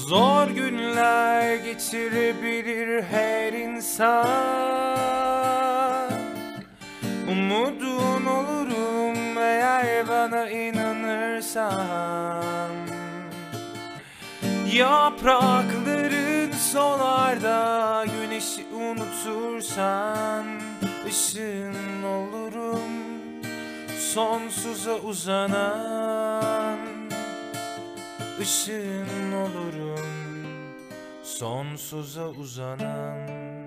Zor günler geçirebilir her insan. Umudun olurum eğer bana inanırsan. Yaprakların solar güneşi unutursan, ışığın olurum sonsuza uzanan. Işığın olurum sonsuza uzanan.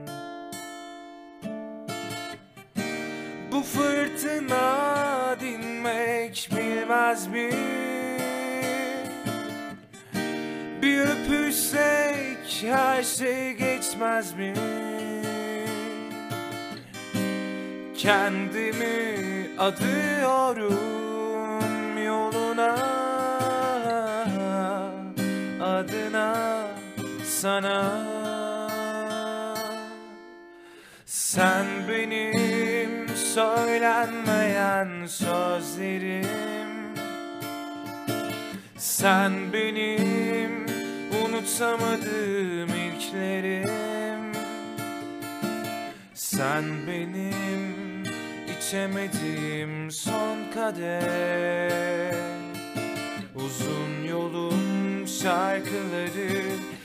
Bu fırtına dinmek bilmez mi? Bir öpüşsek her şey geçmez mi? Kendimi adıyorum yoluna, adına, sana. Sen benim söylenmeyen sözlerim, sen benim unutamadığım ilklerim, sen benim içemediğim son kadeh. Uzun yolun şarkıları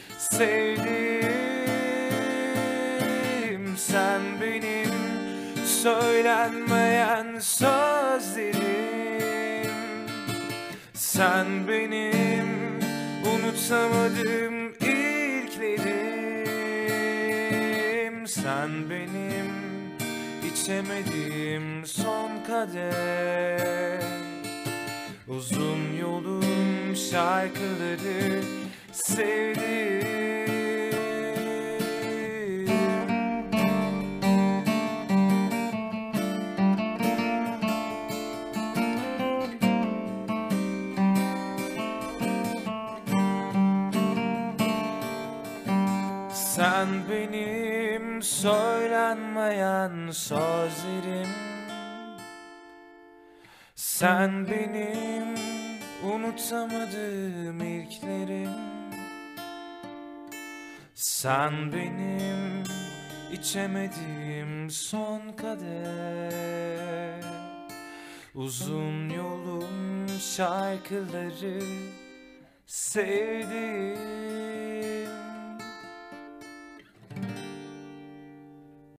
sevdim, sen benim söylenmeyen sözlerim, sen benim unutamadığım ilklerim, sen benim içemediğim son kadeh. Uzun yolun şarkıları sevdim. Sen benim söylenmeyen sözlerim, sen benim unutamadığım ilklerim, sen benim içemediğim son kadeh. Uzun yolun şarkıları sevdim.